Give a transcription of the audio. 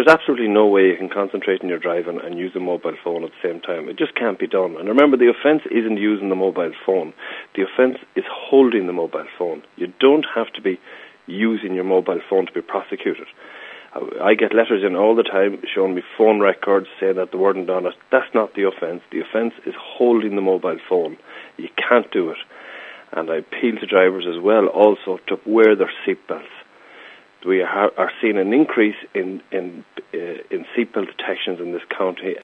there's absolutely no way you can concentrate on your driving and use a mobile phone at the same time. It just can't be done. And remember, the offence isn't using the mobile phone. The offence is holding the mobile phone. You don't have to be using your mobile phone to be prosecuted. I get letters in all the time showing me phone records saying that they weren't on it. That's not the offence. The offence is holding the mobile phone. You can't do it. And I appeal to drivers as well also to wear their seatbelts. We are seeing an increase in seatbelt detections in this county.